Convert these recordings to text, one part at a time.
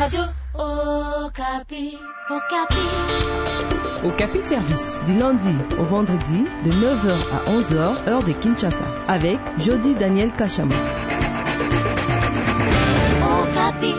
Radio Okapi. Okapi Service, du lundi au vendredi, de 9h à 11h, heure de Kinshasa, avec Jody Daniel Kachama. Okapi.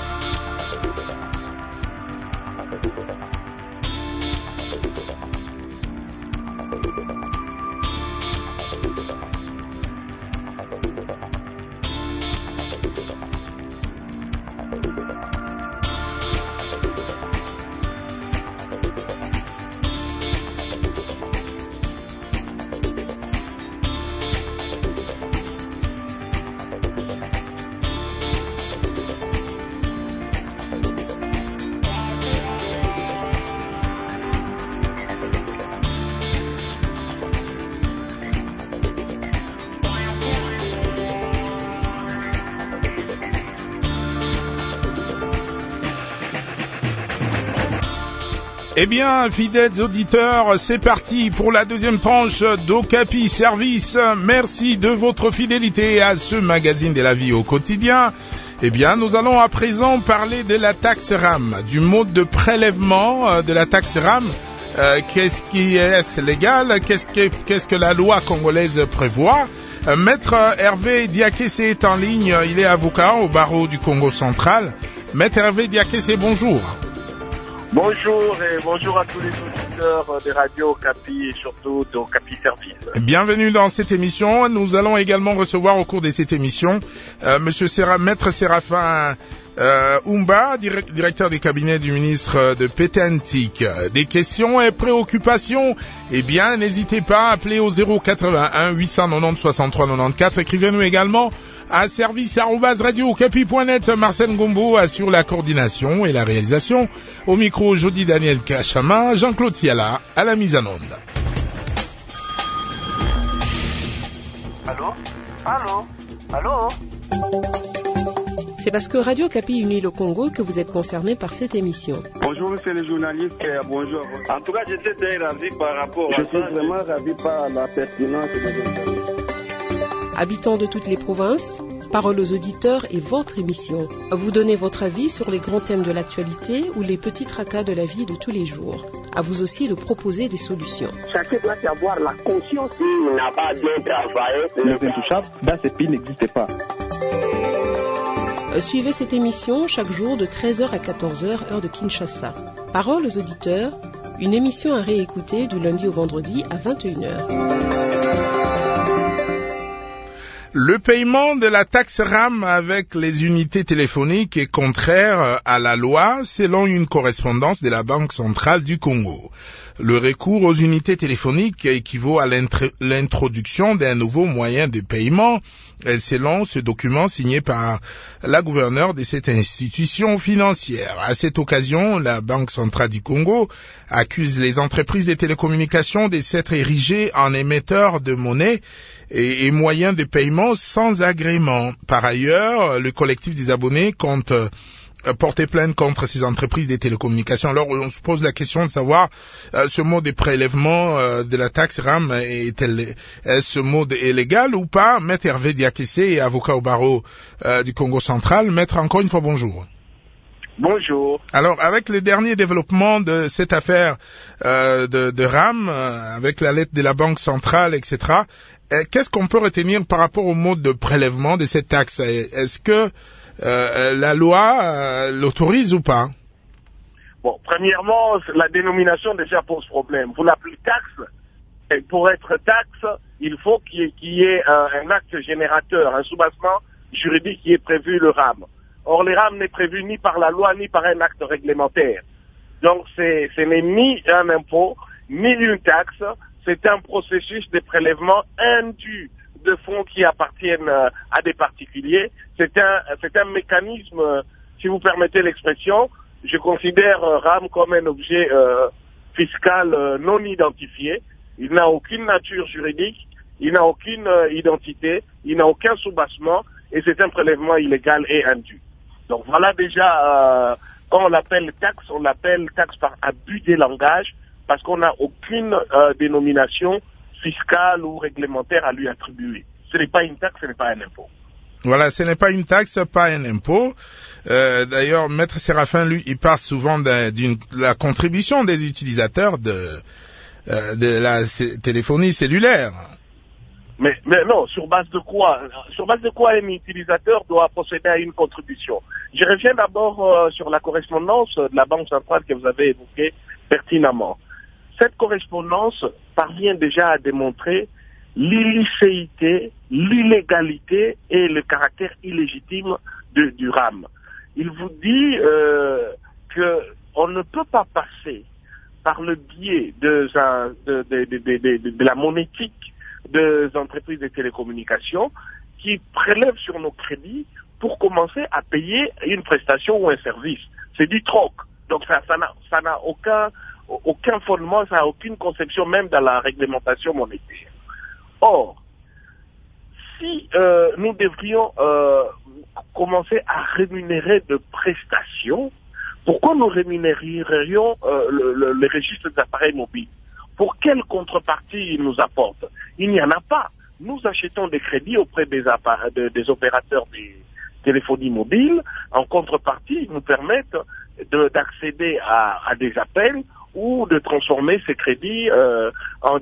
Eh bien, fidèles auditeurs, c'est parti pour la deuxième tranche d'Okapi Service. Merci de votre fidélité à ce magazine de la vie au quotidien. Eh bien, nous allons à présent parler de la taxe RAM, du mode de prélèvement de la taxe RAM. Qu'est-ce qui est légal? Qu'est-ce que la loi congolaise prévoit? Maître Hervé Diakese est en ligne. Il est avocat au barreau du Congo central. Maître Hervé Diakese, bonjour. Bonjour et bonjour à tous les auditeurs des radios Okapi et surtout d'Okapi Service. Bienvenue dans cette émission. Nous allons également recevoir au cours de cette émission Maître Séraphin Oumba, directeur du cabinet du ministre de Pétantique. Des questions et préoccupations? Eh bien, n'hésitez pas à appeler au 081 890 63 94. Écrivez-nous également à service@radio-okapi.net. Marcel Ngombo assure la coordination et la réalisation. Au micro, Jody Daniel Kachama, Jean-Claude Siala à la mise en onde. Allô? Allô? Allô? C'est parce que Radio Okapi unit le Congo que vous êtes concerné par cette émission. Bonjour monsieur le journaliste, bonjour. En tout cas, j'étais très ravi par rapport à ça. Je suis vraiment ravi par la pertinence de l'interview. Habitants de toutes les provinces, parole aux auditeurs et votre émission. Vous donnez votre avis sur les grands thèmes de l'actualité ou les petits tracas de la vie de tous les jours. À vous aussi de proposer des solutions. Chacun doit avoir la conscience qu'il n'a pas bien travaillé. Les intouchables, dans ces pays n'existent pas. Suivez cette émission chaque jour de 13h à 14h, heure de Kinshasa. Parole aux auditeurs, une émission à réécouter du lundi au vendredi à 21h. Le paiement de la taxe RAM avec les unités téléphoniques est contraire à la loi selon une correspondance de la Banque centrale du Congo. Le recours aux unités téléphoniques équivaut à l'introduction d'un nouveau moyen de paiement, selon ce document signé par la gouverneure de cette institution financière. À cette occasion, la Banque centrale du Congo accuse les entreprises de télécommunications de s'être érigées en émetteurs de monnaie et moyens de paiement sans agrément. Par ailleurs, le collectif des abonnés compte porter plainte contre ces entreprises des télécommunications. Alors, on se pose la question de savoir ce mode de prélèvement de la taxe RAM ce mode est légal ou pas? Maître Hervé Diakese, avocat au barreau du Congo central. Maître, encore une fois, bonjour. Bonjour. Alors, avec les derniers développements de cette affaire de RAM, avec la lettre de la Banque centrale, etc., qu'est-ce qu'on peut retenir par rapport au mode de prélèvement de cette taxe? Est-ce que la loi l'autorise ou pas? Bon, premièrement, la dénomination déjà pose problème. Vous l'appelez taxe, et pour être taxe, il faut qu'il y ait un acte générateur, un soubassement juridique qui est prévu, le RAM. Or, le RAM n'est prévu ni par la loi, ni par un acte réglementaire. Donc, ce n'est ni un impôt, ni une taxe, c'est un processus de prélèvement indu de fonds qui appartiennent à des particuliers. C'est un mécanisme, si vous permettez l'expression, je considère RAM comme un objet fiscal non identifié. Il n'a aucune nature juridique, il n'a aucune identité, il n'a aucun soubassement et c'est un prélèvement illégal et indu. Donc voilà déjà, quand on l'appelle taxe par abus des langages, parce qu'on n'a aucune dénomination fiscale ou réglementaire à lui attribuer. Ce n'est pas une taxe, ce n'est pas un impôt. Voilà, ce n'est pas une taxe, pas un impôt. D'ailleurs, Maître Séraphin, lui, il parle souvent de la contribution des utilisateurs de la téléphonie cellulaire. Mais non, sur base de quoi un utilisateur doit procéder à une contribution? Je reviens d'abord sur la correspondance de la Banque centrale que vous avez évoquée pertinemment. Cette correspondance parvient déjà à démontrer l'illicéité, l'illégalité et le caractère illégitime du RAM. Il vous dit qu'on ne peut pas passer par le biais de la monétique des entreprises de télécommunications qui prélèvent sur nos crédits pour commencer à payer une prestation ou un service. C'est du troc. Donc ça n'a aucun fondement, ça n'a aucune conception même dans la réglementation monétaire. Or, si nous devrions commencer à rémunérer de prestations, pourquoi nous rémunérerions le registre des appareils mobiles? Pour quelle contrepartie il nous apporte? Il n'y en a pas. Nous achetons des crédits auprès des opérateurs des téléphonies mobiles. En contrepartie, ils nous permettent d'accéder à des appels ou de transformer ces crédits en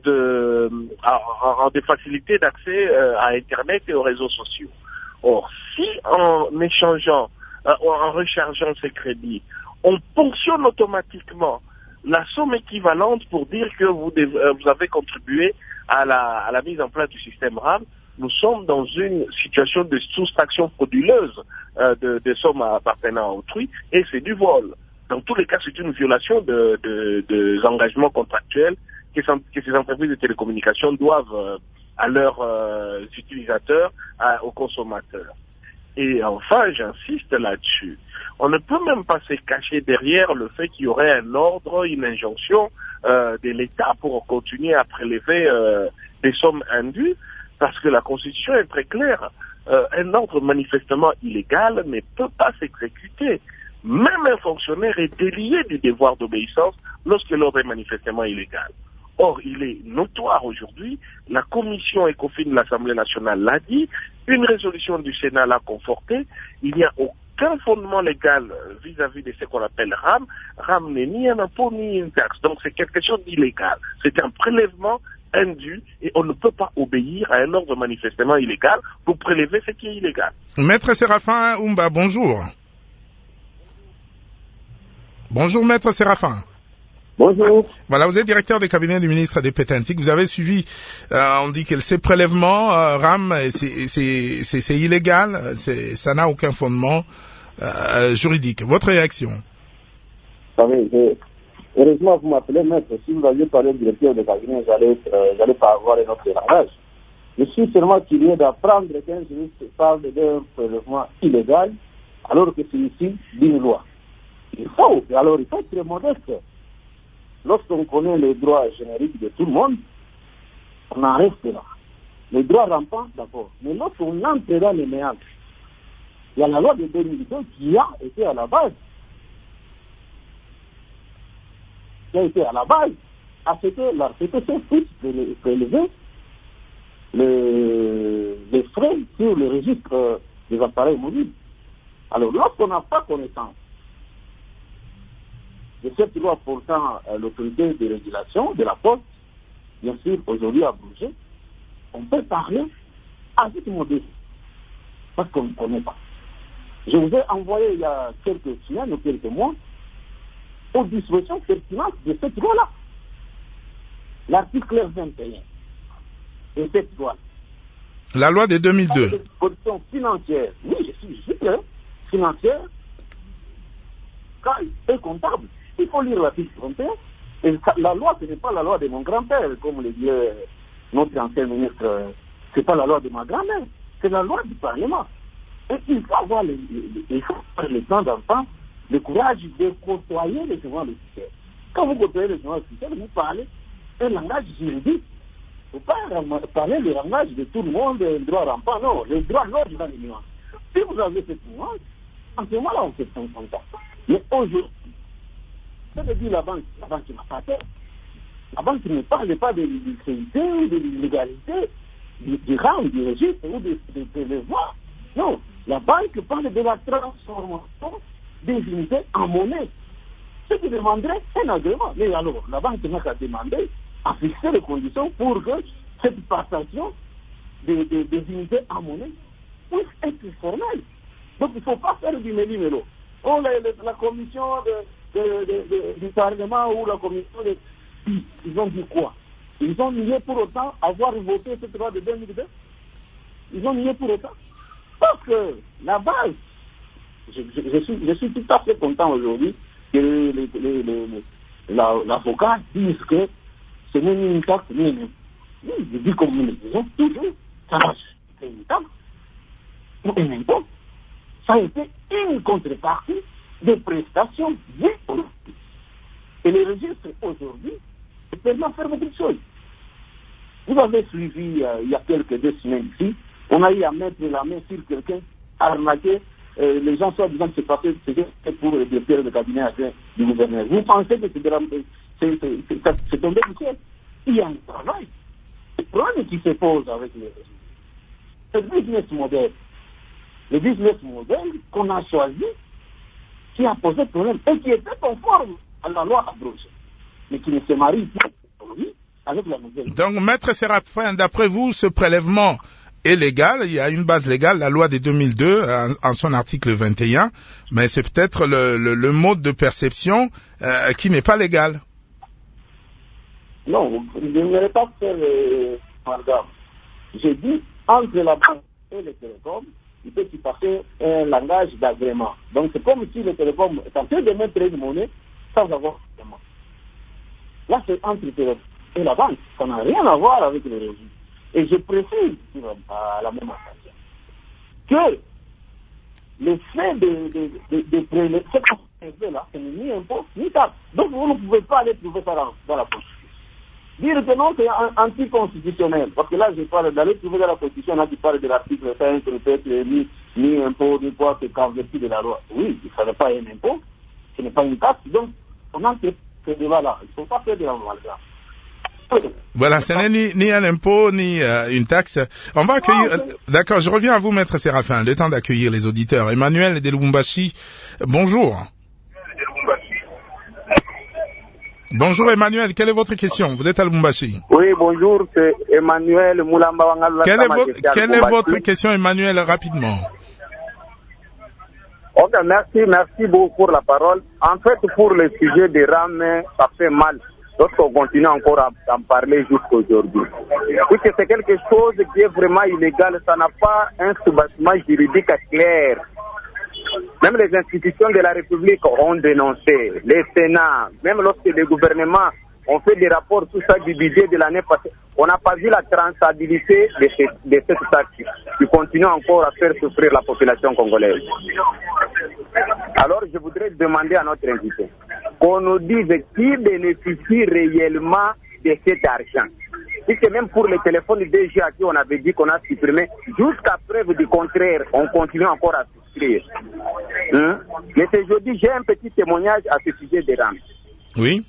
des facilités d'accès à Internet et aux réseaux sociaux. Or, si en échangeant, en rechargeant ces crédits, on ponctionne automatiquement la somme équivalente pour dire que vous avez contribué à la mise en place du système RAM, nous sommes dans une situation de soustraction frauduleuse de sommes appartenant à autrui, et c'est du vol. Dans tous les cas, c'est une violation des engagements contractuels que ces entreprises de télécommunications doivent à leurs utilisateurs, aux consommateurs. Et enfin, j'insiste là-dessus, on ne peut même pas se cacher derrière le fait qu'il y aurait un ordre, une injonction de l'État pour continuer à prélever des sommes indues, parce que la Constitution est très claire. Un ordre manifestement illégal ne peut pas s'exécuter. Même un fonctionnaire est délié du devoir d'obéissance lorsque l'ordre est manifestement illégal. Or, il est notoire aujourd'hui, la commission ECOFIN de l'Assemblée nationale l'a dit, une résolution du Sénat l'a conforté, il n'y a aucun fondement légal vis-à-vis de ce qu'on appelle RAM. RAM n'est ni un impôt ni une taxe, donc c'est quelque chose d'illégal. C'est un prélèvement indu et on ne peut pas obéir à un ordre manifestement illégal pour prélever ce qui est illégal. Maître Séraphin Oumba, bonjour. Bonjour Maître Séraphin. Bonjour. Voilà, vous êtes directeur des cabinets du ministre des Pétantiques. Vous avez suivi, on dit que ces prélèvements RAM, c'est illégal, ça n'a aucun fondement juridique. Votre réaction? Heureusement, vous m'appelez maître. Si vous aviez parlé du directeur de cabinet, j'allais pas avoir un autre langage. Je suis seulement curieux d'apprendre qu'un juriste parle d'un prélèvement illégal, alors que c'est ici d'une loi. Il faut être modeste. Lorsqu'on connaît les droits génériques de tout le monde, on en reste là. Les droits rampants, d'accord. Mais lorsqu'on entre dans les méandres, il y a la loi de 2002 qui a été à la base. À ce que l'article puisse prélever les frais sur le registre des appareils mobiles. Alors, lorsqu'on n'a pas connaissance de cette loi portant l'autorité de régulation de la Poste, bien sûr, aujourd'hui abrogée, on peut parler à cette modèle, parce qu'on ne connaît pas. Je vous ai envoyé il y a quelques semaines ou quelques mois aux dispositions pertinentes de cette loi-là. L'article 21 de cette loi. La loi de 2002. Les dispositions financières, oui, je suis clair, financières et comptables. Il faut lire l'article 21. Et la loi, ce n'est pas la loi de mon grand-père, comme le disait notre ancien ministre. Ce n'est pas la loi de ma grand-mère. C'est la loi du Parlement. Et il faut avoir le temps d'enfant, le courage de côtoyer les gens du système. Quand vous côtoyez les gens du système, vous parlez un langage juridique. Il ne faut pas parler le langage de tout le monde, le droit rampant. Non, le droit l'ordre dans les nuances. Si vous avez cette nuance, en ce moment-là, on fait son contact. Mais aujourd'hui, ça veut dire la banque n'a pas tort. La banque ne parle pas de l'illicéité ou de l'illégalité du RAM, du registre ou des voies. Non, la banque parle de la transformation des unités en monnaie. Ce qui demanderait un agrément. Mais alors, la banque n'a qu'à demander, à fixer les conditions pour que cette passation des unités en monnaie puisse être formelle. Donc il ne faut pas faire du méli-mélo. Oh, la commission du Parlement ou la commission de... Ils ont dit quoi? Ils ont nié pour autant avoir voté cette loi de 2002. Ils ont nié pour autant. Parce que la base, je suis tout à fait content aujourd'hui que l'avocat dise que ce n'est ni une taxe ni une... Je dis comme nous le disons toujours, ça va être une taxe ou un impôt. Ça a été une contrepartie des prestations du politique. Et les registres aujourd'hui permettent de faire beaucoup de choses. Vous avez suivi il y a quelques 2 semaines ici, on a eu à mettre la main sur quelqu'un, arnaquer, les gens soit disant que c'est pour le directeur de cabinet du gouverneur. Vous pensez que c'est tombé du ciel? Il y a un travail. Le problème qui se pose avec les registres, c'est le business model. Le business model qu'on a choisi, qui a posé problème et qui était conforme à la loi abrogée, mais qui ne se marie plus aujourd'hui avec la nouvelle. Donc, Maître Séraphin, d'après vous, ce prélèvement est légal, il y a une base légale, la loi de 2002, en son article 21, mais c'est peut-être le mode de perception qui n'est pas légal. Non, je ne vais pas faire amalgame. J'ai dit, entre la banque et les télécoms, il peut y passer un langage d'agrément. Donc c'est comme si le télécom est en train de mettre une monnaie sans avoir d'agrément. Là, c'est entre le télécom et la banque. Ça n'a rien à voir avec le régime. Et je précise à la même occasion que le fait de prélever, ce qu'on fait là, ce n'est ni impôt ni taxe. Donc vous ne pouvez pas aller trouver ça dans la Constitution. Dire que non, c'est anticonstitutionnel. Parce que là, je parle d'aller trouver dans la Constitution, là, qui parle de l'article 5, peut-être ni impôt, ni quoi, c'est qu'en vertu de la loi. Oui, ça n'est pas un impôt, ce n'est pas une taxe. Donc, on a ce débat-là. Il ne faut pas faire de l'amalgame. Voilà, ce n'est ni un impôt, ni une taxe. On va accueillir... D'accord, je reviens à vous, Maître Séraphin, le temps d'accueillir les auditeurs. Emmanuel de Lubumbashi, bonjour. Bonjour Emmanuel, quelle est votre question? Vous êtes à Lubumbashi. Oui, bonjour, c'est Emmanuel Moulamba Wangal. Quelle est votre question, Emmanuel, rapidement? Ok, merci beaucoup pour la parole. En fait, pour le sujet des rames, ça fait mal lorsqu'on continue encore à en parler jusqu'aujourd'hui. Puisque c'est quelque chose qui est vraiment illégal, ça n'a pas un soubassement juridique clair. Même les institutions de la République ont dénoncé, les Sénats, même lorsque les gouvernements ont fait des rapports, tout ça du budget de l'année passée, on n'a pas vu la traçabilité de cette taxe qui continue encore à faire souffrir la population congolaise. Alors je voudrais demander à notre invité qu'on nous dise qui bénéficie réellement de cet argent. Puisque même pour les téléphones DG à qui on avait dit qu'on a supprimé, jusqu'à preuve du contraire, on continue encore à souscrire. Mais aujourd'hui, j'ai un petit témoignage à ce sujet des rames. Oui.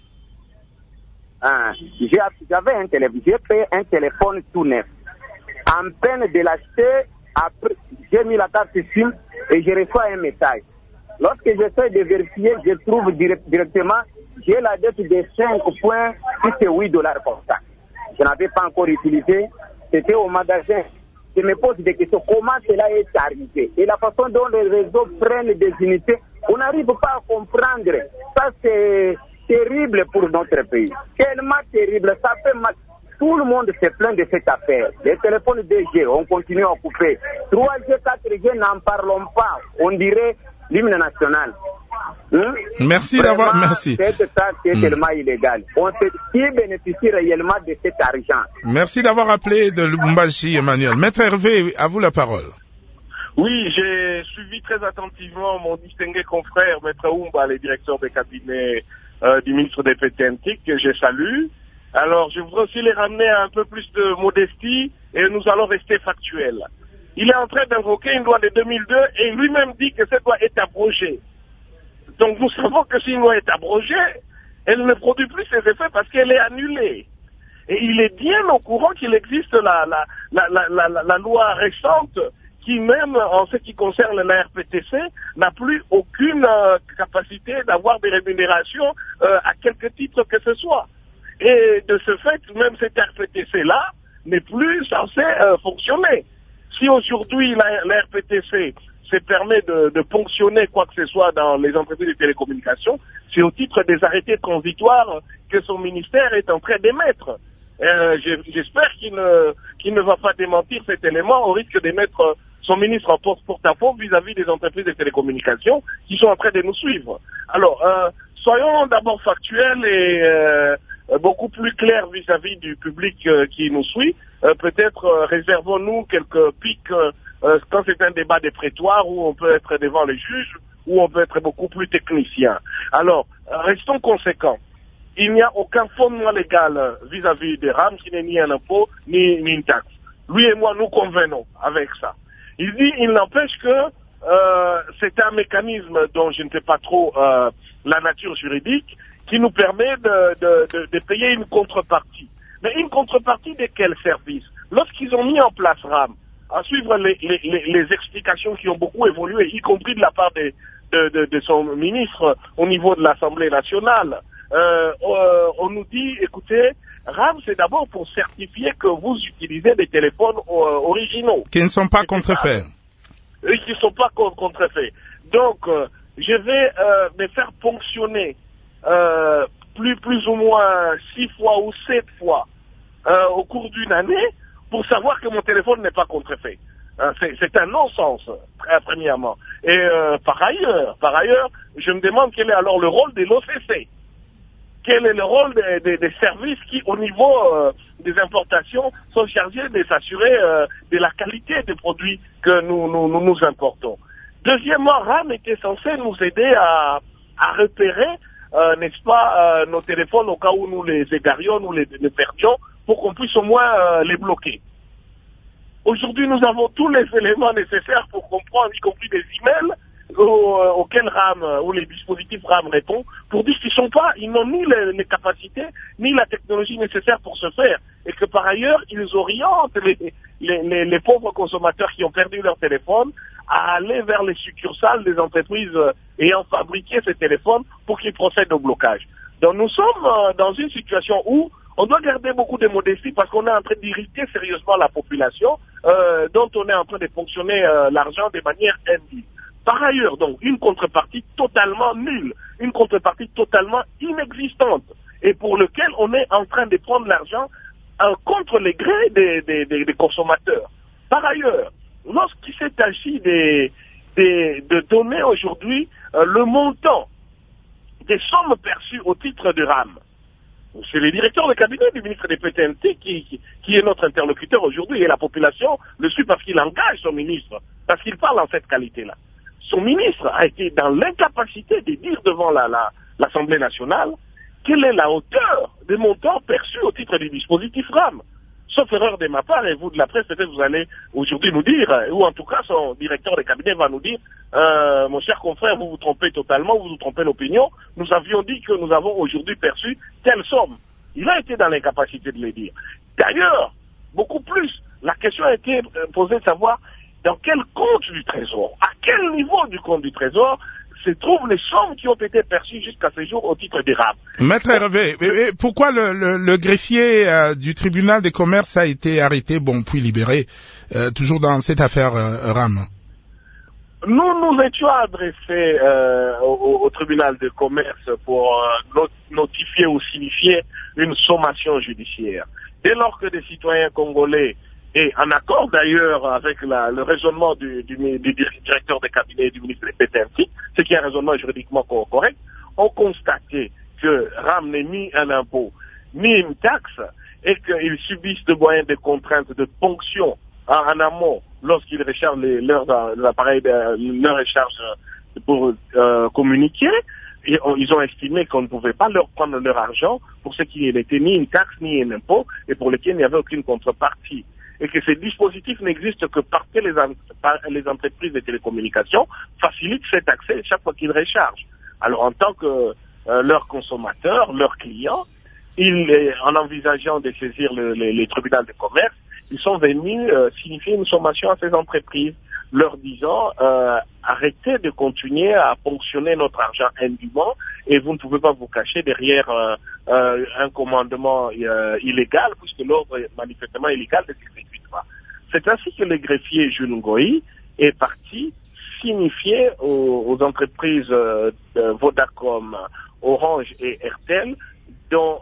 J'avais un téléphone, j'ai payé un téléphone tout neuf. En peine de l'acheter, après, j'ai mis la carte SIM et je reçois un message. Lorsque j'essaie de vérifier, je trouve directement, j'ai la dette de 5 points, puis c'est $8 pour ça. Je n'avais pas encore utilisé, c'était au magasin. Je me pose des questions, comment cela est arrivé? Et la façon dont les réseaux prennent des unités, on n'arrive pas à comprendre. Ça, c'est terrible pour notre pays. Tellement terrible, ça fait mal. Tout le monde se plaint de cette affaire. Les téléphones 2G, on continue à couper. 3G, 4G, n'en parlons pas. On dirait l'hymne national. Merci d'avoir... Merci. Cette taxe est tellement illégale. On sait qui bénéficie réellement de cet argent. Merci d'avoir appelé de Lubumbashi, Emmanuel. Maître Hervé, à vous la parole. Oui, j'ai suivi très attentivement mon distingué confrère, Maître Oumba, le directeur de cabinet du ministre des PTNT, que je salue. Alors, je voudrais aussi les ramener à un peu plus de modestie et nous allons rester factuels. Il est en train d'invoquer une loi de 2002 et lui-même dit que cette loi est abrogée. Donc nous savons que si une loi est abrogée, elle ne produit plus ses effets parce qu'elle est annulée. Et il est bien au courant qu'il existe la loi récente qui même en ce qui concerne la RPTC n'a plus aucune capacité d'avoir des rémunérations à quelque titre que ce soit. Et de ce fait, même cette RPTC-là n'est plus censée fonctionner. Si aujourd'hui la RPTC se permet de ponctionner quoi que ce soit dans les entreprises de télécommunications, c'est au titre des arrêtés transitoires que son ministère est en train d'émettre. J'espère qu'il ne va pas démentir cet élément au risque de mettre son ministre en porte-à-faux vis-à-vis des entreprises de télécommunications qui sont en train de nous suivre. Alors, soyons d'abord factuels et beaucoup plus clairs vis-à-vis du public qui nous suit. Peut-être réservons-nous quelques pics quand c'est un débat des prétoires où on peut être devant les juges, où on peut être beaucoup plus technicien. Alors, restons conséquents. Il n'y a aucun fondement légal vis-à-vis des RAM qui n'est ni un impôt ni une taxe. Lui et moi, nous convenons avec ça. Il n'empêche que c'est un mécanisme dont je ne sais pas trop la nature juridique qui nous permet de payer une contrepartie. Mais une contrepartie de quel service? Lorsqu'ils ont mis en place RAM, à suivre les explications qui ont beaucoup évolué, y compris de la part de son ministre au niveau de l'Assemblée nationale, on nous dit, écoutez, RAM, c'est d'abord pour certifier que vous utilisez des téléphones originaux. Qui ne sont pas contrefaits. Qui ne sont pas contrefaits. Donc, je vais me faire ponctionner plus ou moins 6 fois ou 7 fois au cours d'une année pour savoir que mon téléphone n'est pas contrefait. C'est un non-sens, premièrement. Et par ailleurs, je me demande quel est alors le rôle de l'OCC. Quel est le rôle des services qui, au niveau des importations, sont chargés de s'assurer de la qualité des produits que nous importons. Deuxièmement, RAM était censé nous aider à repérer, n'est-ce pas, nos téléphones au cas où nous les égarions, nous les perdions, pour qu'on puisse au moins les bloquer. Aujourd'hui, nous avons tous les éléments nécessaires pour comprendre, y compris des emails auxquels RAM ou les dispositifs RAM répondent, pour dire qu'ils n'ont ni les capacités ni la technologie nécessaire pour se faire, et que par ailleurs ils orientent les pauvres consommateurs qui ont perdu leur téléphone à aller vers les succursales des entreprises ayant fabriqué ces téléphones pour qu'ils procèdent au blocage. Donc nous sommes dans une situation où on doit garder beaucoup de modestie parce qu'on est en train d'irriter sérieusement la population dont on est en train de ponctionner l'argent de manière indue. Par ailleurs, donc, une contrepartie totalement nulle, une contrepartie totalement inexistante, et pour lequel on est en train de prendre l'argent contre les grés des consommateurs. Par ailleurs, lorsqu'il s'est agi de donner aujourd'hui le montant des sommes perçues au titre de RAM, c'est le directeur de cabinet du ministre des PTNT qui est notre interlocuteur aujourd'hui, et la population le suit parce qu'il engage son ministre, parce qu'il parle en cette qualité-là. Son ministre a été dans l'incapacité de dire devant l'Assemblée nationale quelle est la hauteur des montants perçus au titre du dispositif RAM. Sauf erreur de ma part, et vous de la presse, peut-être vous allez aujourd'hui nous dire, ou en tout cas son directeur de cabinet va nous dire, mon cher confrère, vous vous trompez totalement, vous vous trompez l'opinion, nous avions dit que nous avons aujourd'hui perçu telle somme. Il a été dans l'incapacité de le dire. D'ailleurs, beaucoup plus, la question a été posée de savoir dans quel compte du Trésor, à quel niveau du compte du Trésor se trouvent les sommes qui ont été perçues jusqu'à ce jour au titre des RAM. Maître Hervé, pourquoi le greffier du tribunal des commerces a été arrêté, puis libéré, toujours dans cette affaire RAM? Nous étions adressés au tribunal de commerce pour notifier ou signifier une sommation judiciaire. Dès lors que des citoyens congolais, et en accord d'ailleurs avec le raisonnement du directeur de cabinet du ministre des PTNT, ce qui est un raisonnement juridiquement correct, ont constaté que RAM n'est ni un impôt, ni une taxe, et qu'ils subissent de moyens de contraintes de ponction en amont lorsqu'ils rechargent leurs appareils, leur recharge pour communiquer. Et ils ont estimé qu'on ne pouvait pas leur prendre leur argent pour ce qui n'était ni une taxe ni un impôt, et pour lequel il n'y avait aucune contrepartie. Et que ces dispositifs n'existent que parce que les entreprises de télécommunications facilitent cet accès chaque fois qu'ils rechargent. Alors en tant que leurs consommateurs, leurs clients, en envisageant de saisir les tribunaux de commerce, ils sont venus signifier une sommation à ces entreprises. leur disant arrêtez de continuer à ponctionner notre argent indûment et vous ne pouvez pas vous cacher derrière un commandement illégal, puisque l'ordre est manifestement illégal ne s'exécute pas. C'est ainsi que le greffier Jules Ngoï est parti signifier aux entreprises Vodacom, Orange et Airtel, dont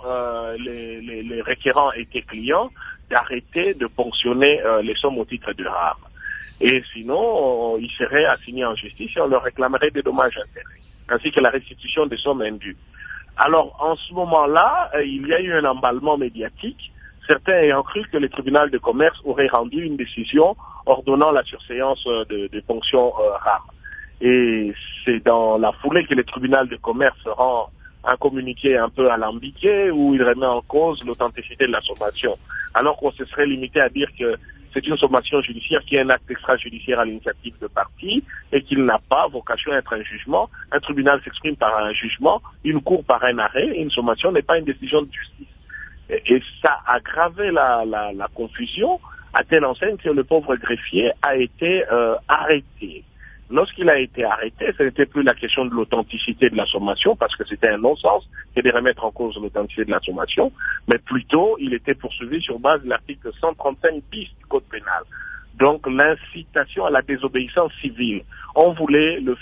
les requérants étaient clients, d'arrêter de ponctionner les sommes au titre de RAM. Et sinon, ils seraient assignés en justice et on leur réclamerait des dommages intérêts, ainsi que la restitution des sommes indues. Alors, en ce moment-là, il y a eu un emballement médiatique, certains ayant cru que le tribunal de commerce aurait rendu une décision ordonnant la surséance de fonctions RAM. Et c'est dans la foulée que le tribunal de commerce rend un communiqué un peu alambiqué où il remet en cause l'authenticité de la sommation, alors qu'on se serait limité à dire que c'est une sommation judiciaire qui est un acte extrajudiciaire à l'initiative de partie et qu'il n'a pas vocation à être un jugement. Un tribunal s'exprime par un jugement, une cour par un arrêt, et une sommation n'est pas une décision de justice. Et ça a aggravé la confusion à telle enseigne que le pauvre greffier a été arrêté. Lorsqu'il a été arrêté, ce n'était plus la question de l'authenticité de la sommation, parce que c'était un non-sens que de remettre en cause l'authenticité de la sommation, mais plutôt il était poursuivi sur base de l'article 135 bis du Code pénal. Donc l'incitation à la désobéissance civile. On voulait lui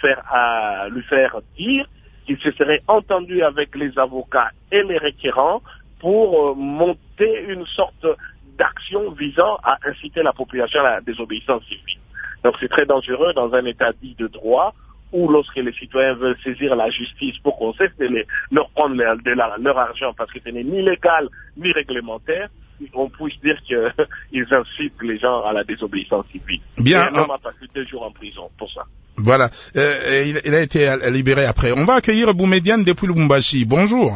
faire dire qu'il se serait entendu avec les avocats et les requérants pour monter une sorte d'action visant à inciter la population à la désobéissance civile. Donc c'est très dangereux dans un état dit de droit où lorsque les citoyens veulent saisir la justice pour qu'on cesse de leur prendre leur argent parce que ce n'est ni légal ni réglementaire, on puisse dire qu'ils incitent les gens à la désobéissance civile. Bien. Et un homme a passé 2 jours en prison pour ça. Voilà. Il a été libéré après. On va accueillir Boumediane depuis Lubumbashi. Bonjour.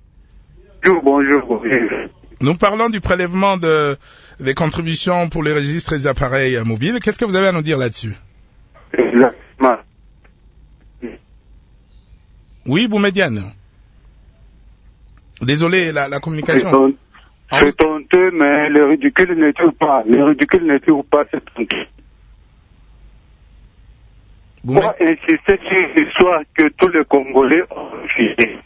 Bonjour. Nous parlons du prélèvement des contributions pour les registres des appareils mobiles. Qu'est-ce que vous avez à nous dire là-dessus? Oui, Boumediane. Désolé, la communication. C'est honteux, mais le ridicule ne tue pas. Le ridicule ne tue pas, c'est honteux. Pourquoi insister sur l'histoire que tous les Congolais ont refusé?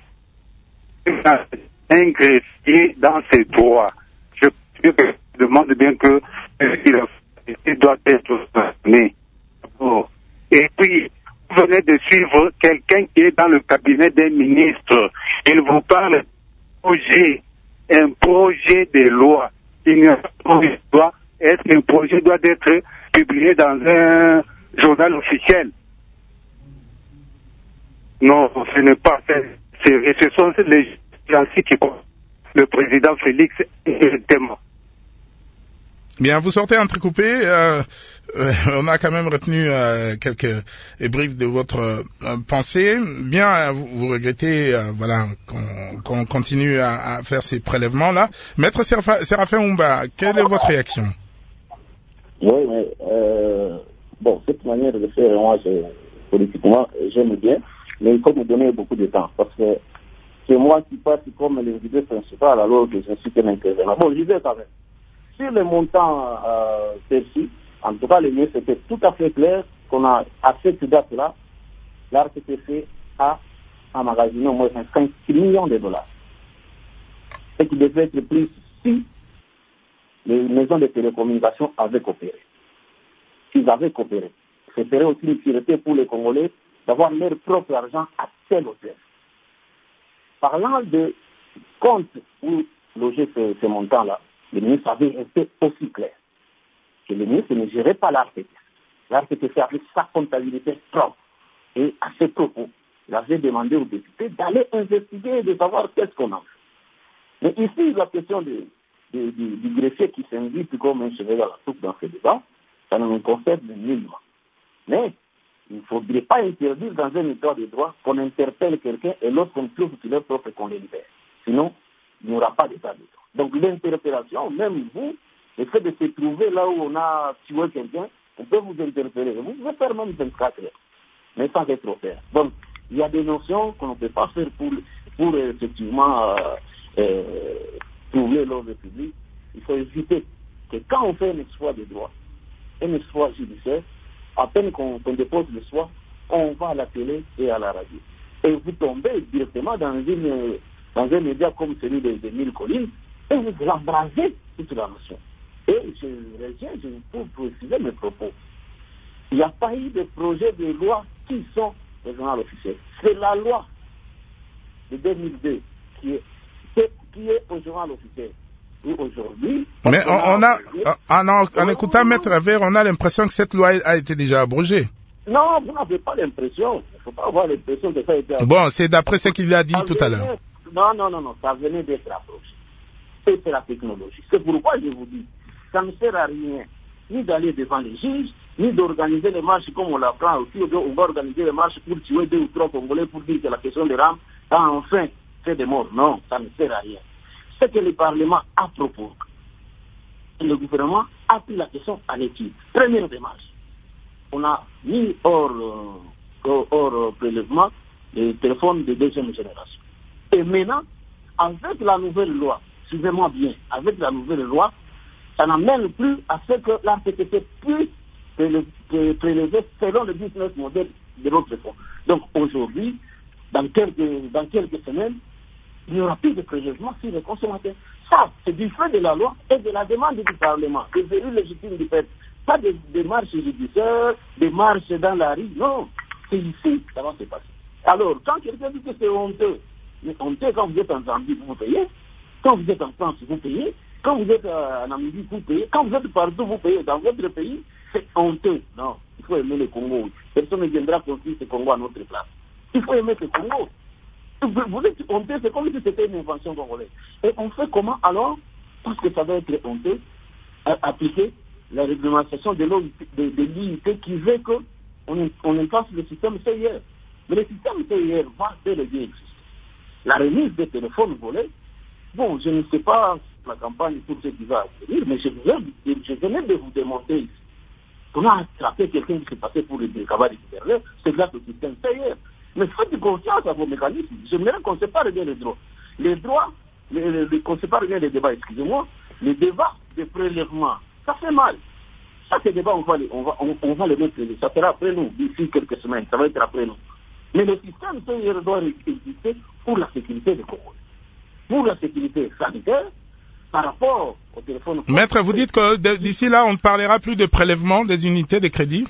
Un greffier dans ses droits. Je demande bien que il doit être donné. Et puis, vous venez de suivre quelqu'un qui est dans le cabinet d'un ministre. Il vous parle d'un projet de loi. Un projet doit être publié dans un journal officiel. Non, ce n'est pas sérieux. Ce sont les gens qui le président Félix est témoin. Bien, vous sortez entrecoupé. On a quand même retenu quelques briefs de votre pensée. Bien, vous regrettez voilà, qu'on continue à faire ces prélèvements-là. Maître Séraphin Oumba, quelle est votre réaction? Oui, mais bon, cette manière de faire, moi, politiquement, j'aime bien, mais il faut me donner beaucoup de temps, parce que c'est moi qui passe comme l'invité principal alors que je suis qu'un intervenant. Bon, je vais quand même. Sur le montant perçu, en tout cas, le mieux, c'était tout à fait clair qu'on a, à cette date-là, l'ARTTC a emmagasiné au moins 5 millions de dollars. Et qui devait être plus si les maisons de télécommunications avaient coopéré. S'ils avaient coopéré. Ce serait aussi une fierté pour les Congolais d'avoir leur propre argent à tel hôtel. Parlant de compte où loger ce montant-là, le ministre avait été aussi clair que le ministre ne gérait pas l'ARTTC. L'ARTTC avait sa comptabilité propre. Et à ce propos, il avait demandé aux députés d'aller investiguer et de savoir qu'est-ce qu'on a fait. Mais ici, la question du greffier qui s'invite comme un chevalier à la soupe dans ce débat, ça ne nous concerne nullement. Mais il ne faudrait pas interdire dans un état de droit qu'on interpelle quelqu'un et lorsqu'on trouve qu'il est propre qu'on le libère. Sinon, il n'y aura pas d'état de droit. Donc l'interpellation, même vous, le fait de se trouver là où on a tué quelqu'un, on peut vous interpeller. Vous pouvez faire même 24 heures, mais sans être offert. Donc, il y a des notions qu'on ne peut pas faire pour effectivement trouver l'ordre public. Il faut éviter que quand on fait un exploit de droit, un exploit judiciaire, À peine qu'on dépose le soir, on va à la télé et à la radio. Et vous tombez directement dans un média comme celui des 1000 collines et vous embrasez toute la nation. Et je peux préciser mes propos. Il n'y a pas eu de projet de loi qui sont au journal officiel. C'est la loi de 2002 qui est au journal officiel. Et aujourd'hui... Mais en écoutant Maître Aver, on a l'impression que cette loi a été déjà abrogée. Non, vous n'avez pas l'impression. Il ne faut pas avoir l'impression que ça a été abrogé. Bon, c'est d'après ce qu'il a dit tout à l'heure. Non, ça venait d'être abrogé. C'est la technologie. C'est pourquoi je vous dis, ça ne sert à rien ni d'aller devant les juges, ni d'organiser les marches comme on l'apprend aussi. On va organiser les marches pour tuer 2 ou 3 Congolais pour dire que la question des rames a enfin fait des morts. Non, ça ne sert à rien. C'est que le Parlement a proposé. Et le gouvernement a pris la question à l'étude. Première démarche. On a mis hors prélèvement les téléphones de deuxième génération. Et maintenant, avec la nouvelle loi, suivez-moi bien, avec la nouvelle loi, ça n'amène plus à ce que l'ARTTP puisse prélever selon le business model de l'autre fonds. Donc aujourd'hui, dans quelques semaines, il n'y aura plus de prélèvement sur les consommateurs. Ça, c'est du fait de la loi et de la demande du Parlement, des élus légitimes du peuple. Pas des marches judiciaires, des marches dans la rue. Non, c'est ici que ça va se passer. Alors, quand quelqu'un dit que c'est honteux, mais honteux quand vous êtes en Zambie, vous payez. Quand vous êtes en France, vous payez. Quand vous êtes en Namibie, vous payez. Quand vous êtes partout, vous payez. Dans votre pays, c'est honteux. Non, il faut aimer le Congo. Personne ne viendra construire ce Congo à notre place. Il faut aimer ce Congo. Vous êtes honteux, c'est comme si c'était une invention congolaise. Et on fait comment alors? Parce que ça va être honteux, appliquer la réglementation de l'IIT qui veut qu'on encasse le système CIR. Mais le système CIR va bel et bien exister. La remise des téléphones volés, bon, je ne sais pas la campagne pour ce qui va venir, mais je venais de vous démontrer ici. On a attrapé quelqu'un qui s'est passé pour le cabaret supérieur, c'est grâce au système CIR. Mais faites confiance à vos mécanismes. J'aimerais qu'on sépare bien les droits. Les droits, qu'on sépare bien les débats, excusez-moi, les débats de prélèvement, ça fait mal. Ça, ces débats, on va les mettre, ça sera après nous, d'ici quelques semaines, ça va être après nous. Mais le système CIR doit exister pour la sécurité des Congolais. Pour la sécurité sanitaire, par rapport au téléphone... Maître, vous dites que d'ici là, on ne parlera plus de prélèvement des unités de crédit?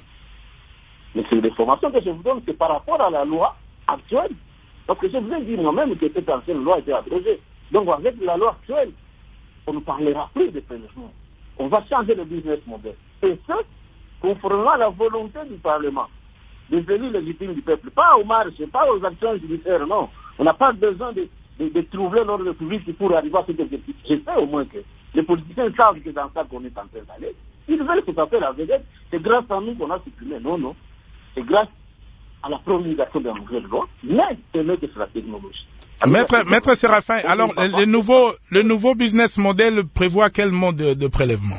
Mais c'est l'information que je vous donne, c'est par rapport à la loi actuelle. Parce que je vous ai dit moi-même que cette ancienne loi était abrogée. Donc avec la loi actuelle, on ne parlera plus de prélèvement. On va changer le business model. Et ce, conformément à la volonté du Parlement, des élus légitimes du peuple. Pas aux marches, pas aux actions judiciaires, non. On n'a pas besoin de troubler l'ordre public pour arriver à cet objectif. Je sais au moins que les politiciens savent que dans ça qu'on est en train d'aller. Ils veulent que ça fait la vedette. C'est grâce à nous qu'on a supprimé. Non. C'est grâce à la promulgation de la nouvelle loi, mais c'est mieux que c'est la technologie. Maître Séraphin, alors le nouveau business model prévoit quel mode de prélèvement?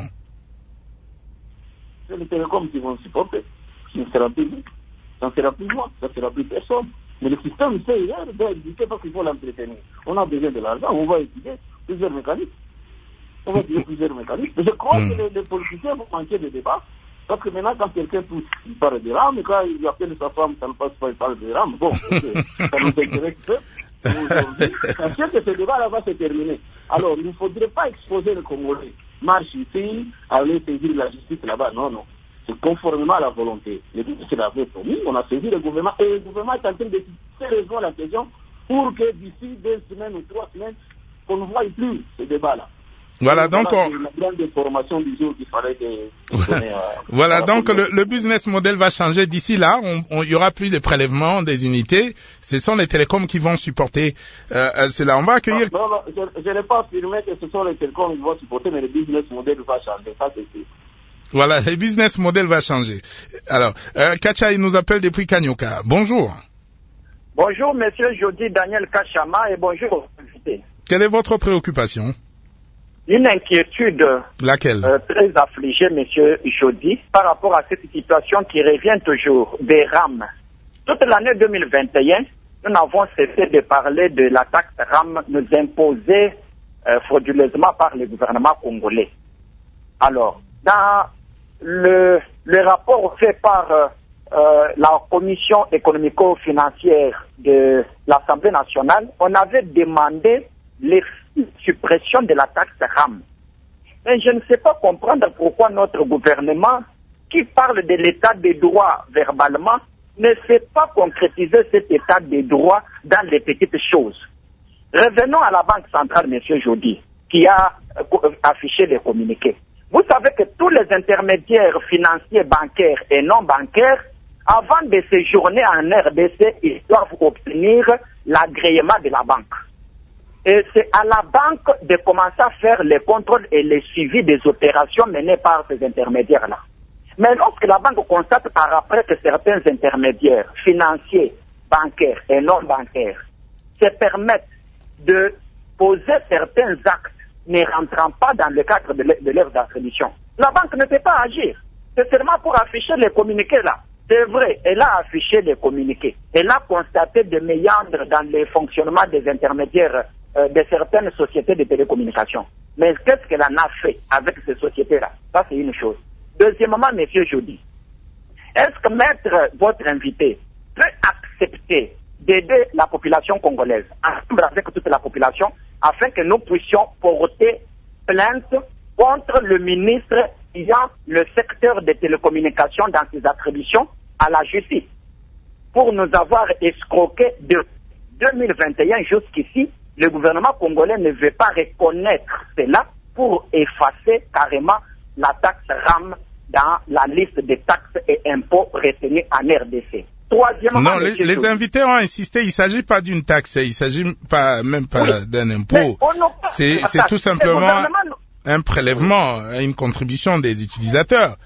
C'est les télécoms qui vont supporter. Ça ne sera plus lui, ça ne sera plus moi, ça ne sera plus personne. Mais le système CIR doit exister parce qu'il faut l'entretenir. On a besoin de l'argent, on va étudier plusieurs mécanismes. Mais je crois que les politiciens vont manquer de débat. Parce que maintenant, quand quelqu'un touche, il parle de rames, et quand il appelle sa femme, ça ne passe pas, il parle de rames. Bon, ça nous intéresse peu. Aujourd'hui, sachez que ce débat-là va se terminer. Alors, il ne faudrait pas exposer le Congolais. Marche ici, aller saisir la justice là-bas. Non. C'est conformément à la volonté. Le but, c'est l'avait promis. On a saisi le gouvernement. Et le gouvernement est en train de sérieusement la question pour que d'ici 2 semaines ou 3 semaines, qu'on ne voie plus ce débat-là. Voilà, donc la grande information du jour qu'il fallait donner voilà, donc le business model va changer d'ici là. Il y aura plus de prélèvements des unités. Ce sont les télécoms qui vont supporter cela. On va accueillir... Non, je n'ai pas affirmé que ce sont les télécoms qui vont supporter, mais le business model va changer. Ça, c'est sûr. Voilà, le business model va changer. Alors, Kacha, il nous appelle depuis Kanyoka. Bonjour. Bonjour, monsieur Jody Daniel Kachama, et bonjour, invité. Quelle est votre préoccupation? Une inquiétude. Laquelle? Très affligée, monsieur Jody, par rapport à cette situation qui revient toujours des rames. Toute l'année 2021, nous n'avons cessé de parler de la taxe RAM nous imposée frauduleusement par le gouvernement congolais. Alors, dans le rapport fait par la commission économico-financière de l'Assemblée nationale, on avait demandé les suppressions de la taxe RAM. Mais je ne sais pas comprendre pourquoi notre gouvernement, qui parle de l'état des droits verbalement, ne sait pas concrétiser cet état des droits dans les petites choses. Revenons à la Banque centrale, M. Jody, qui a affiché les communiqués. Vous savez que tous les intermédiaires financiers, bancaires et non bancaires, avant de séjourner en RDC, ils doivent obtenir l'agrément de la banque. Et c'est à la banque de commencer à faire les contrôles et les suivis des opérations menées par ces intermédiaires-là. Mais lorsque la banque constate par après que certains intermédiaires financiers, bancaires et non bancaires se permettent de poser certains actes ne rentrant pas dans le cadre de leurs attributions, la banque ne peut pas agir. C'est seulement pour afficher les communiqués là. C'est vrai, elle a affiché les communiqués. Elle a constaté des méandres dans le fonctionnement des intermédiaires de certaines sociétés de télécommunications. Mais qu'est-ce qu'elle en a fait avec ces sociétés-là? Ça, c'est une chose. Deuxièmement, M. Jody, est-ce que votre invité peut accepter d'aider la population congolaise, ensemble avec toute la population, afin que nous puissions porter plainte contre le ministre ayant le secteur des télécommunications dans ses attributions à la justice, pour nous avoir escroqué de 2021 jusqu'ici? Le gouvernement congolais ne veut pas reconnaître cela pour effacer carrément la taxe RAM dans la liste des taxes et impôts retenus en RDC. Troisièmement, non, les invités ont insisté, il ne s'agit pas d'une taxe, il ne s'agit même pas d'un impôt. C'est tout simplement un prélèvement, une contribution des utilisateurs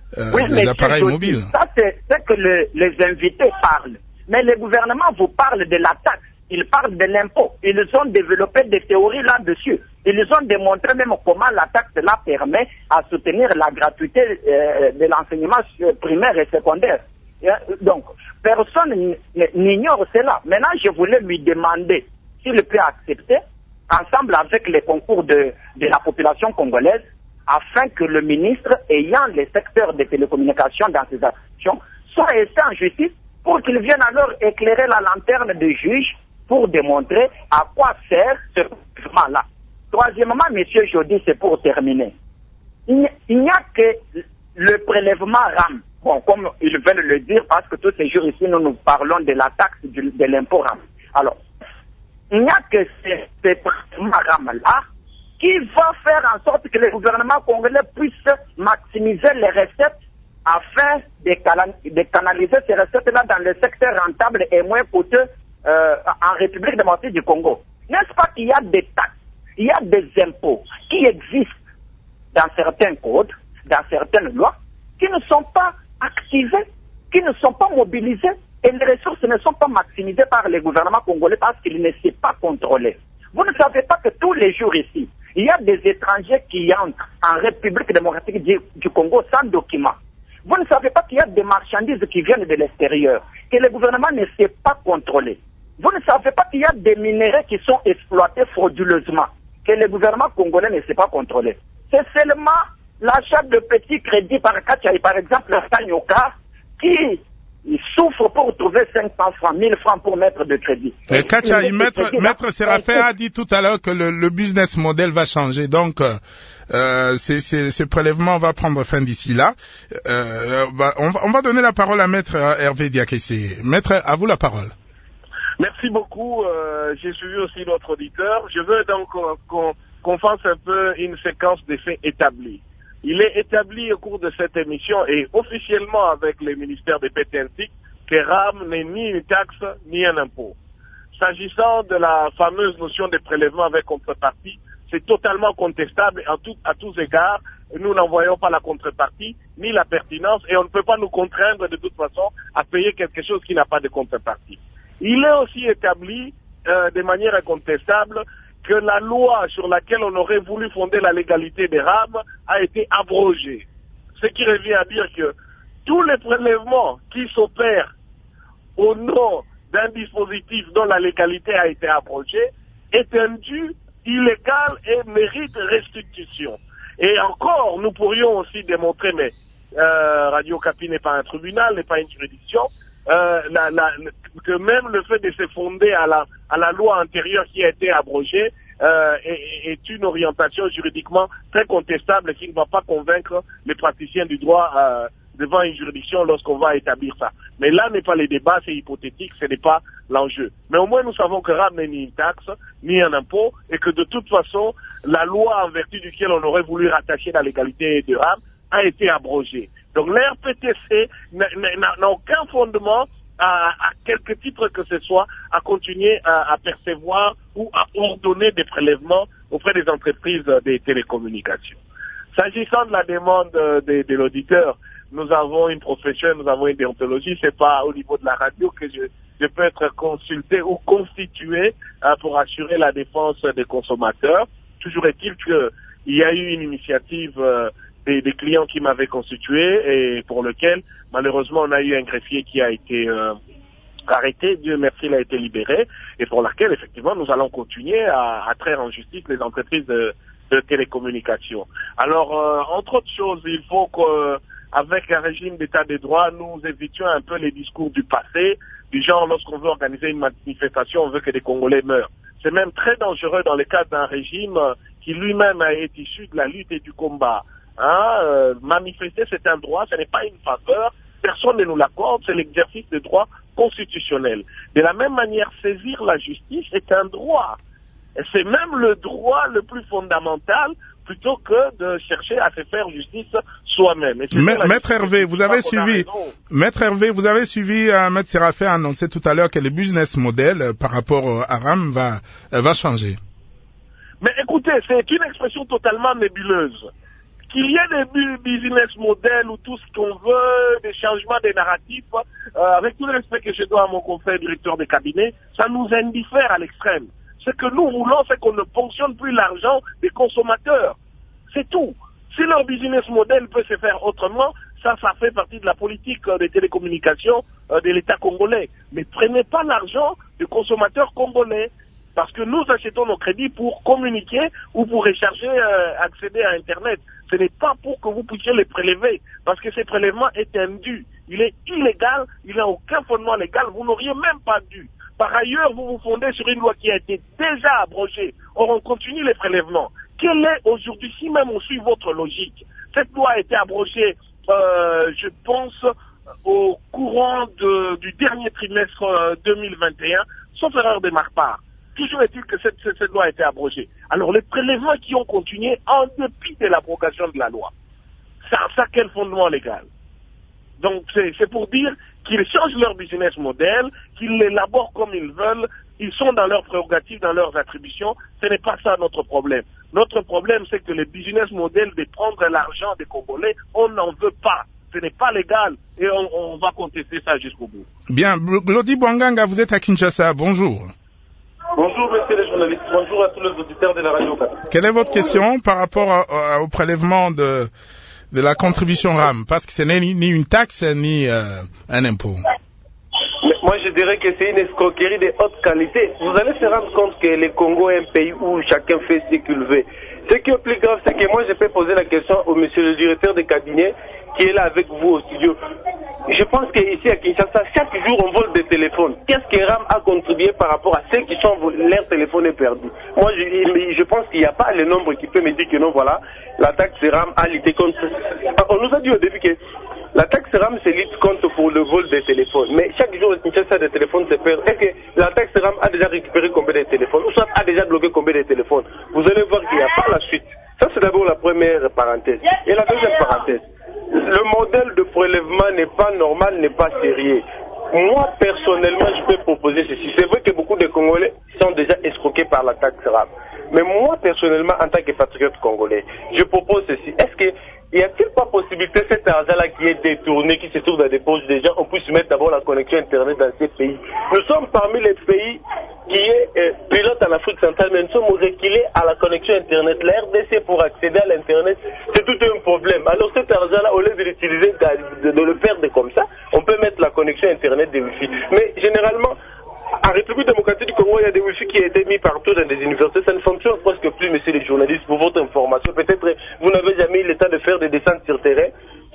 des appareils mobiles. Ça, c'est ce que les invités parlent. Mais le gouvernement vous parle de la taxe. Ils parlent de l'impôt. Ils ont développé des théories là-dessus. Ils ont démontré même comment la taxe là permet à soutenir la gratuité de l'enseignement primaire et secondaire. Donc, personne n'ignore cela. Maintenant, je voulais lui demander s'il peut accepter, ensemble avec les concours de la population congolaise, afin que le ministre ayant les secteurs de télécommunications dans ses actions soit aissé en justice pour qu'il vienne alors éclairer la lanterne des juges pour démontrer à quoi sert ce mouvement-là. Troisièmement, M. Jody, c'est pour terminer. Il n'y a que le prélèvement RAM. Bon, comme ils veulent le dire, parce que tous ces jours ici, nous parlons de la taxe de l'impôt RAM. Alors, il n'y a que ce prélèvement RAM-là qui va faire en sorte que le gouvernement congolais puisse maximiser les recettes afin de canaliser ces recettes-là dans le secteur rentable et moins coûteux en République démocratique du Congo. N'est-ce pas qu'il y a des taxes, il y a des impôts qui existent dans certains codes, dans certaines lois, qui ne sont pas activés, qui ne sont pas mobilisés, et les ressources ne sont pas maximisées par le gouvernement congolais parce qu'il ne sait pas contrôler. Vous ne savez pas que tous les jours ici, il y a des étrangers qui entrent en République démocratique du Congo sans document. Vous ne savez pas qu'il y a des marchandises qui viennent de l'extérieur, que le gouvernement ne sait pas contrôler. Vous ne savez pas qu'il y a des minéraux qui sont exploités frauduleusement, que le gouvernement congolais ne sait pas contrôler. C'est seulement l'achat de petits crédits par Kachaï, par exemple, le Sanyoka, qui souffre pour trouver 500 francs, 1000 francs pour mettre de crédit. Kachaï, Maître Séraphin a dit tout à l'heure que le business model va changer, donc ce prélèvement va prendre fin d'ici là. On va donner la parole à Maître Hervé Diakessé. Maître, à vous la parole. Merci beaucoup. J'ai suivi aussi notre auditeur. Je veux donc qu'on fasse un peu une séquence des faits établis. Il est établi au cours de cette émission et officiellement avec le ministère des PTNC que RAM n'est ni une taxe ni un impôt. S'agissant de la fameuse notion de prélèvement avec contrepartie, c'est totalement contestable à tous égards. Nous n'en voyons pas la contrepartie ni la pertinence et on ne peut pas nous contraindre de toute façon à payer quelque chose qui n'a pas de contrepartie. Il est aussi établi de manière incontestable que la loi sur laquelle on aurait voulu fonder la légalité des RAM a été abrogée. Ce qui revient à dire que tous les prélèvements qui s'opèrent au nom d'un dispositif dont la légalité a été abrogée est un dû illégal et mérite restitution. Et encore, nous pourrions aussi démontrer, mais Radio Okapi n'est pas un tribunal, n'est pas une juridiction, que même le fait de se fonder à la loi antérieure qui a été abrogée est une orientation juridiquement très contestable et qui ne va pas convaincre les praticiens du droit devant une juridiction lorsqu'on va établir ça. Mais là n'est pas le débat, c'est hypothétique, ce n'est pas l'enjeu. Mais au moins nous savons que RAM n'est ni une taxe, ni un impôt, et que de toute façon, la loi en vertu duquel on aurait voulu rattacher la légalité de RAM a été abrogée. Donc l'RPTC n'a aucun fondement à quelque titre que ce soit à continuer à percevoir ou à ordonner des prélèvements auprès des entreprises des télécommunications. S'agissant de la demande de l'auditeur, nous avons une profession, nous avons une déontologie, c'est pas au niveau de la radio que je peux être consulté ou constitué pour assurer la défense des consommateurs. Toujours est-il qu'il y a eu une initiative des clients qui m'avaient constitué et pour lequel, malheureusement, on a eu un greffier qui a été arrêté. Dieu merci, il a été libéré et pour laquelle, effectivement, nous allons continuer à traire en justice les entreprises de télécommunications. Alors, entre autres choses, il faut qu'avec un régime d'état de droit, nous évitions un peu les discours du passé, du genre lorsqu'on veut organiser une manifestation, on veut que des Congolais meurent. C'est même très dangereux dans le cadre d'un régime qui lui-même est issu de la lutte et du combat. Manifester, c'est un droit, ce n'est pas une faveur, personne ne nous l'accorde, c'est l'exercice de droit constitutionnel. De la même manière, saisir la justice est un droit. Et c'est même le droit le plus fondamental plutôt que de chercher à se faire justice soi-même. Maître Hervé, vous avez suivi, Maître Séraphin a annoncé tout à l'heure que le business model par rapport à RAM va changer. Mais écoutez, c'est une expression totalement nébuleuse. Qu'il y ait des business models ou tout ce qu'on veut, des changements des narratifs, avec tout le respect que je dois à mon confrère directeur de cabinet, ça nous indiffère à l'extrême. Ce que nous voulons, c'est qu'on ne ponctionne plus l'argent des consommateurs. C'est tout. Si leur business model peut se faire autrement, ça fait partie de la politique des télécommunications de l'État congolais. Mais prenez pas l'argent des consommateurs congolais. Parce que nous achetons nos crédits pour communiquer ou pour recharger, accéder à Internet. Ce n'est pas pour que vous puissiez les prélever. Parce que ce prélèvement est indu. Il est illégal, il n'a aucun fondement légal, vous n'auriez même pas dû. Par ailleurs, vous vous fondez sur une loi qui a été déjà abrogée. Or, on continue les prélèvements. Quelle est aujourd'hui, si même on suit votre logique, cette loi a été abrogée, je pense, au courant du dernier trimestre 2021, sauf erreur de ma part. Toujours est-il que cette loi a été abrogée. Alors, les prélèvements qui ont continué en dépit de l'abrogation de la loi, ça quel fondement légal? Donc, c'est pour dire qu'ils changent leur business model, qu'ils l'élaborent comme ils veulent, ils sont dans leurs prérogatives, dans leurs attributions. Ce n'est pas ça notre problème. Notre problème, c'est que le business model de prendre l'argent des Congolais, on n'en veut pas. Ce n'est pas légal et on va contester ça jusqu'au bout. Bien, Glody Bwanganga, vous êtes à Kinshasa. Bonjour. Bonjour, messieurs les journalistes. Bonjour à tous les auditeurs de la radio. Quelle est votre question par rapport au prélèvement de la contribution RAM? Parce que ce n'est ni une taxe, ni un impôt. Mais moi, je dirais que c'est une escroquerie de haute qualité. Vous allez se rendre compte que le Congo est un pays où chacun fait ce qu'il veut. Ce qui est plus grave, c'est que moi, je peux poser la question au monsieur le directeur de cabinet qui est là avec vous au studio. Je pense qu'ici à Kinshasa, chaque jour, on vole des téléphones. Qu'est-ce que RAM a contribué par rapport à ceux qui sont leur téléphone est perdu? Moi, je pense qu'il n'y a pas le nombre qui peut me dire que non, voilà, la taxe RAM a lutté contre. On nous a dit au début que la taxe RAM se lutte contre pour le vol des téléphones. Mais chaque jour, Kinshasa, des téléphones se perdent. Est-ce que la taxe RAM a déjà récupéré combien de téléphones? Ou soit a déjà bloqué combien de téléphones? Vous allez voir qu'il n'y a pas la suite. Ça, c'est d'abord la première parenthèse. Et la deuxième parenthèse. Le modèle de prélèvement n'est pas normal, n'est pas sérieux. Moi, personnellement, je peux proposer ceci. C'est vrai que beaucoup de Congolais sont déjà escroqués par la taxe RAM. Mais moi, personnellement, en tant que patriote congolais, je propose ceci. Est-ce que y a-t-il pas possibilité cet argent-là qui est détourné, qui se trouve dans des poches des gens, on puisse mettre d'abord la connexion Internet dans ces pays? Nous sommes parmi les pays qui est pilote en Afrique centrale, mais nous sommes reculés à la connexion Internet. La RDC, pour accéder à l'Internet, c'est tout un problème. Alors cet argent-là, au lieu de l'utiliser, de le perdre comme ça, on peut mettre la connexion Internet des Wi-Fi. Mais généralement, en République démocratique du Congo, il y a des Wi-Fi qui ont été mis partout dans des universités. Ça ne fonctionne presque plus, messieurs les journalistes, pour votre information. Peut-être vous n'avez jamais eu le temps de faire des descentes sur terrain.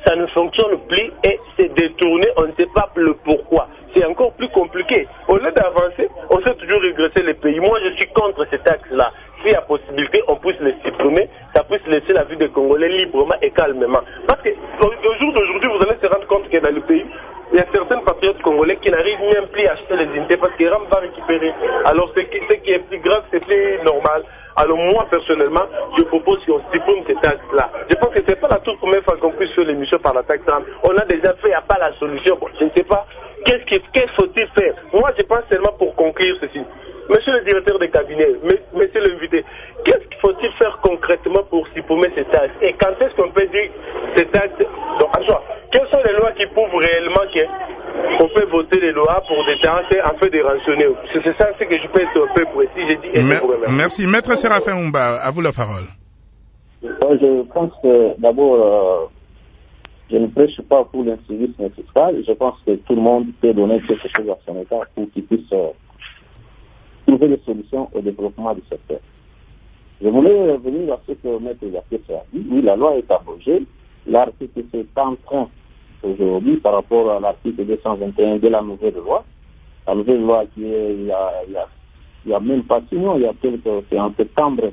ça ne fonctionne plus et c'est détourné, on ne sait pas le pourquoi. C'est encore plus compliqué. Au lieu d'avancer, on sait toujours régresser les pays. Moi, je suis contre ces taxes-là. S'il y a possibilité, on puisse les supprimer, ça puisse laisser la vie des Congolais librement et calmement. Parce que au jour d'aujourd'hui, vous allez se rendre compte que dans le pays, il y a certains patriotes congolais qui n'arrivent même plus à acheter les unités parce que RAM va récupérer. Alors ce qui est plus grave, c'est plus normal. Alors moi, personnellement, je propose qu'on supprime ces taxes-là. Je pense que ce n'est pas la toute première fois qu'on puisse faire l'émission par la taxe RAM. On a déjà fait, il n'y a pas la solution. Bon, je ne sais pas. Qu'est-ce faut-il faire? Moi, je pense seulement pour conclure ceci. Monsieur le directeur de cabinet, monsieur l'invité, qu'est-ce qu'il faut-il faire concrètement pour supprimer ces taxes? Et quand est-ce qu'on peut dire ces taxes? Donc, quelles sont les lois qui prouvent réellement qu'on peut voter les lois pour des taxes en fait des rançonner? C'est ça ce que je peux être un peu précis. J'ai dit. Merci. Maître Séraphin Oumba, à vous la parole. Je pense que d'abord, je ne prêche pas pour l'incivisme fiscal. Je pense que tout le monde peut donner quelque chose à son État pour qu'il puisse trouver des solutions au développement du secteur. Je voulais revenir à ce que Maître Jacques a dit. Oui, la loi est abrogée. L'article est en train aujourd'hui par rapport à l'article 221 de la nouvelle loi. La nouvelle loi qui est il y a même pas 6 mois, c'est en septembre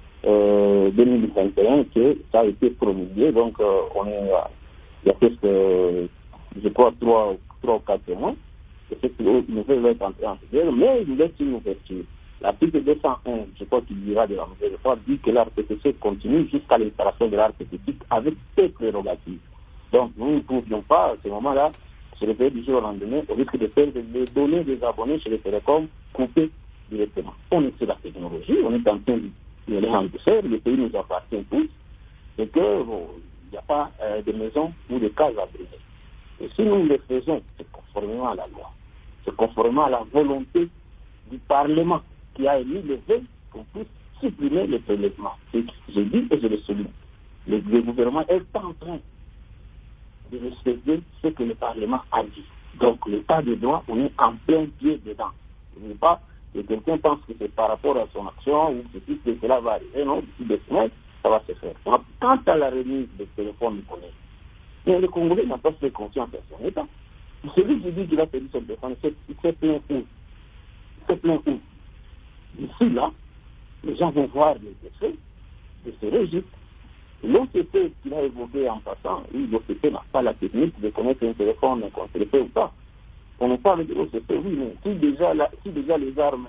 2021 que ça a été promulgué. Donc il y a presque, je crois, 3 ou 4 mois que cette nouvelle loi est entrée en vigueur, mais il laisse une ouverture. L'article 201, je crois qu'il dira de la nouvelle loi, dit que l'RTTC continue jusqu'à l'installation de l'RTTC avec ses prérogatives. Donc, nous ne pouvions pas, à ce moment-là, se réveiller du jour au lendemain, au risque de faire les données des abonnés chez les télécoms coupées directement. On est sur la technologie, on est en train de aller en douceur, le pays nous appartient tous, et que il n'y a pas de maisons ou de cases à briser. Et si nous le faisons, c'est conformément à la loi, c'est conformément à la volonté du Parlement qui a émis le fait qu'on puisse supprimer les prélèvements. Et je dis et je le souligne, le gouvernement est en train de respecter ce que le Parlement a dit. Donc l'état de droit, on est en plein pied dedans. Il ne faut pas que quelqu'un pense que c'est par rapport à son action ou que cela va arriver. Non, d'ici 2 semaines, ça va se faire. Donc, quant à la remise des téléphones connectés, mais le Congolais n'a pas fait confiance à son État. Celui qui dit qu'il a perdu son téléphone, c'est plein où? C'est plein où? Ici, là, les gens vont voir les effets de ce registre. L'OCP qu'il a évoqué en passant, oui, l'OCP n'a pas la technique de connaître un téléphone contrefait ou pas. On nous parle de l'OCP, oui, mais si déjà les armes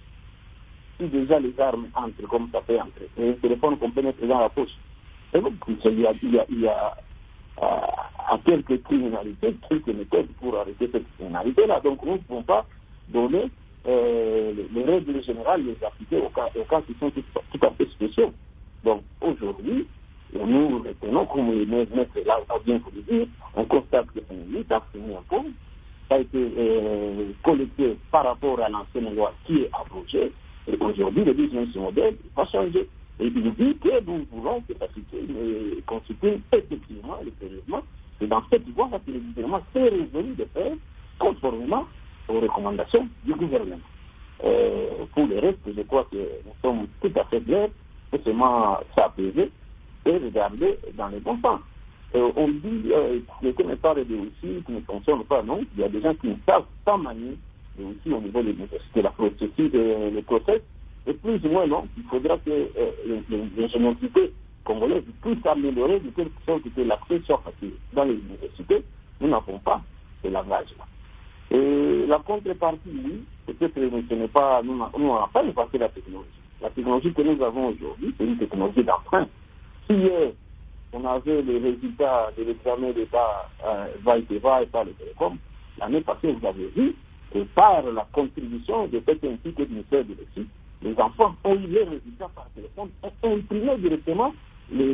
entrent, comme ça peut entrer, et un téléphone qu'on peut mettre dans la poche, et donc, il y a à quelques criminalités, quelques méthodes pour arrêter cette criminalité-là. Donc, nous ne pouvons pas donner les règles générales, les appliquer aux cas qui sont tout à fait spéciaux. Donc, aujourd'hui, nous retenons, comme le maître là a bien voulu dire, on constate que c'est une taxe mis en cause, ça a été collecté par rapport à l'ancienne loi qui est abrogée, et aujourd'hui, le business model va changer. Et il dit que nous voulons que ça constitue effectivement le prélèvement. Et dans cette voie-là, que le gouvernement s'est résolu de faire conformément aux recommandations du gouvernement. Pour le reste, je crois que nous sommes tout à fait clairs, c'est seulement s'apaiser et regarder dans les bons sens. On dit que ne parle de outils qui ne fonctionnent pas, non. Il y a des gens qui ne savent pas manier les outils au niveau des universités, la processus, le process. Et plus ou moins, non, il faudra que l'ingéniosité congolaise puisse s'améliorer de telle sorte que l'accès soit facile. Dans les universités, nous n'avons pas ce langage-là. Et la contrepartie, oui, peut-être que ce n'est pas, nous n'avons pas dépassé la technologie. La technologie que nous avons aujourd'hui, c'est une technologie d'emprunt. Si hier, on avait les résultats de l'examen d'État va et par le télécom, l'année passée, vous avez vu que par la contribution de cette entité du ministère de l'État, les enfants ont eu les résultats par téléphone et imprimé directement les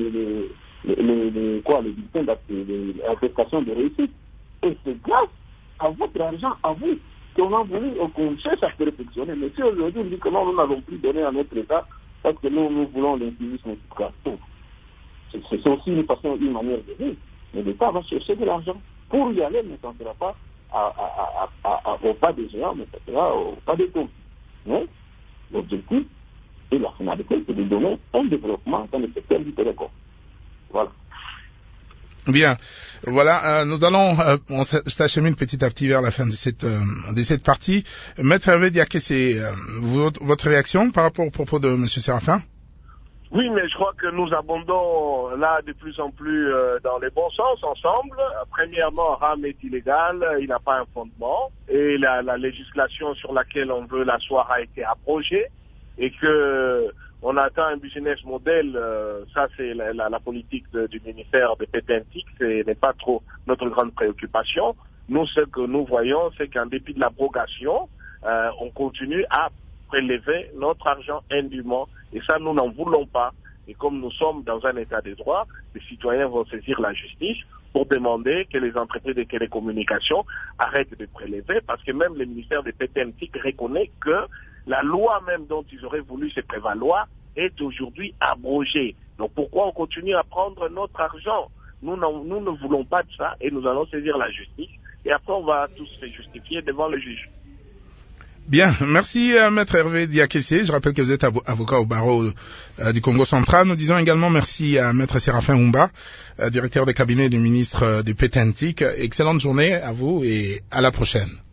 bulletins d'attestation de réussite. Et c'est grâce à votre argent, à vous, qu'on a voulu, qu'on cherche à perfectionner. Mais si aujourd'hui on dit que non, nous n'avons plus donné à notre État parce que nous voulons l'incivisme fiscal. C'est aussi une manière de vivre. Mais l'État va chercher de l'argent pour y aller, mais ça ne sera pas au pas des géants, mais ça sera au pas des taux. Mais l'objectif et la finalité, c'est de donner un développement dans le secteur du télécom. Voilà. Bien, voilà, nous allons, on s'achemine petit à petit vers la fin de cette partie. Maître Hervé Diakessé, votre réaction par rapport au propos de M. Séraphin? Oui, mais je crois que nous abondons là de plus en plus dans les bons sens ensemble. Premièrement, RAM est illégal, il n'a pas un fondement, et la législation sur laquelle on veut l'asseoir a été abrogée, et que on attend un business model, ça c'est la politique du ministère de Pétentique, ce n'est pas trop notre grande préoccupation. Nous, ce que nous voyons, c'est qu'en dépit de l'abrogation, on continue à prélever notre argent indûment, et ça nous n'en voulons pas. Et comme nous sommes dans un état de droit, les citoyens vont saisir la justice pour demander que les entreprises de télécommunications arrêtent de prélever, parce que même le ministère de Pétentique reconnaît que la loi même dont ils auraient voulu se prévaloir est aujourd'hui abrogée. Donc pourquoi on continue à prendre notre argent? Nous ne voulons pas de ça, et nous allons saisir la justice, et après on va tous se justifier devant le juge. Bien, merci Maître Hervé Diakessé. Je rappelle que vous êtes avocat au barreau du Congo central. Nous disons également merci à Maître Séraphin Oumba, directeur de cabinet du ministre du Pétentique. Excellente journée à vous et à la prochaine.